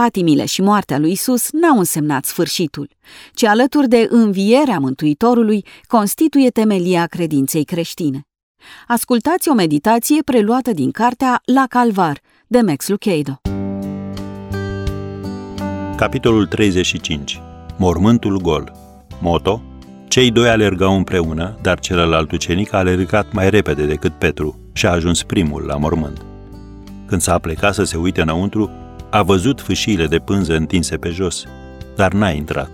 patimile și moartea lui Isus n-au însemnat sfârșitul, ci alături de învierea Mântuitorului constituie temelia credinței creștine. Ascultați o meditație preluată din cartea La Calvar, de Max Lucado. Capitolul 35. Mormântul gol. Moto: cei doi alergau împreună, dar celălalt ucenic a alergat mai repede decât Petru și a ajuns primul la mormânt. Când s-a plecat să se uite înăuntru, a văzut fâșiile de pânză întinse pe jos, dar n-a intrat.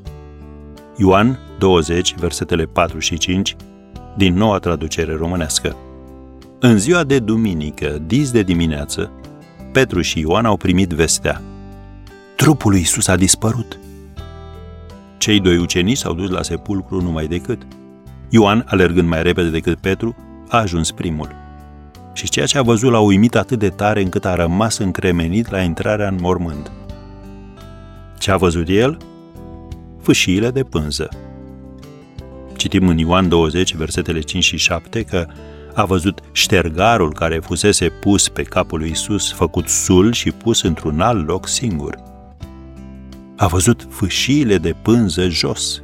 Ioan 20, versetele 4 și 5, din Noua Traducere Românească. În ziua de duminică, dis de dimineață, Petru și Ioan au primit vestea: trupul lui Iisus a dispărut. Cei doi ucenici s-au dus la sepulcru numai decât. Ioan, alergând mai repede decât Petru, a ajuns primul. Și ceea ce a văzut l-a uimit atât de tare încât a rămas încremenit la intrarea în mormânt. Ce a văzut el? Fâșiile de pânză. Citim în Ioan 20, versetele 5 și 7, că a văzut ștergarul care fusese pus pe capul lui Iisus, făcut sul și pus într-un alt loc singur. A văzut fâșiile de pânză jos.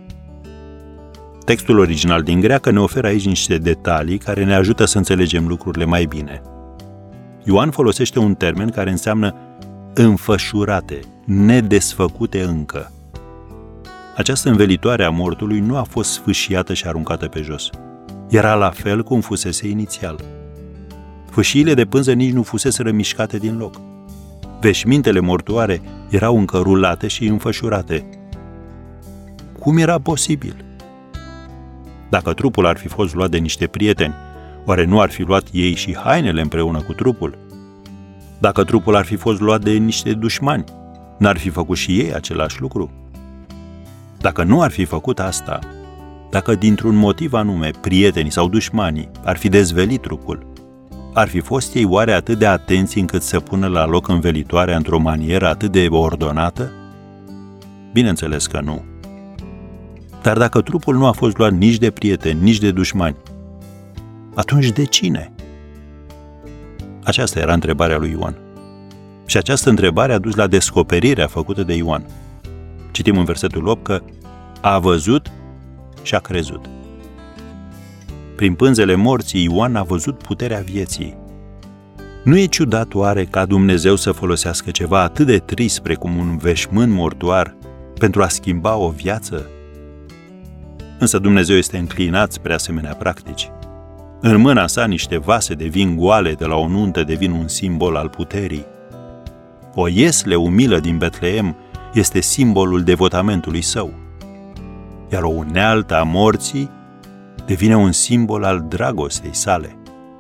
Textul original din greacă ne oferă aici niște detalii care ne ajută să înțelegem lucrurile mai bine. Ioan folosește un termen care înseamnă înfășurate, nedesfăcute încă. Această învelitoare a mortului nu a fost sfâșiată și aruncată pe jos. Era la fel cum fusese inițial. Fâșiile de pânză nici nu fuseseră mișcate din loc. Veșmintele mortoare erau încă rulate și înfășurate. Cum era posibil? Dacă trupul ar fi fost luat de niște prieteni, oare nu ar fi luat ei și hainele împreună cu trupul? Dacă trupul ar fi fost luat de niște dușmani, n-ar fi făcut și ei același lucru? Dacă nu ar fi făcut asta, dacă dintr-un motiv anume prietenii sau dușmanii ar fi dezvelit trupul, ar fi fost ei oare atât de atenți încât să pună la loc învelitoarea într-o manieră atât de ordonată? Bineînțeles că nu. Dar dacă trupul nu a fost luat nici de prieteni, nici de dușmani, atunci de cine? Aceasta era întrebarea lui Ioan. Și această întrebare a dus la descoperirea făcută de Ioan. Citim în versetul 8 că a văzut și a crezut. Prin pânzele morții, Ioan a văzut puterea vieții. Nu e ciudat oare ca Dumnezeu să folosească ceva atât de trist precum un veșmânt mortoar pentru a schimba o viață? Însă Dumnezeu este înclinat spre asemenea practici. În mâna sa niște vase de vin goale de la o nuntă devin un simbol al puterii. O iesle umilă din Betleem este simbolul devotamentului său, iar o unealtă a morții devine un simbol al dragostei sale.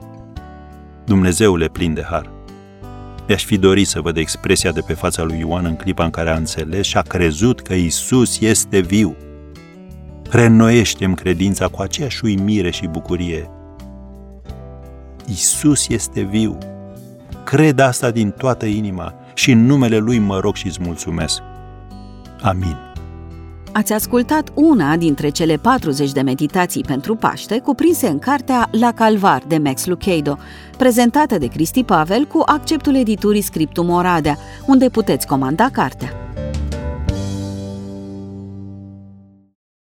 Dumnezeule plin de har, mi-aș fi dorit să văd expresia de pe fața lui Ioan în clipa în care a înțeles și a crezut că Iisus este viu. Reînnoiește-mi credința cu aceeași uimire și bucurie. Iisus este viu. Cred asta din toată inima și în numele Lui mă rog și îți mulțumesc. Amin. Ați ascultat una dintre cele 40 de meditații pentru Paște cuprinse în cartea La Calvar, de Max Lucado, prezentată de Cristi Pavel cu acceptul editurii Scriptum Oradea, unde puteți comanda cartea.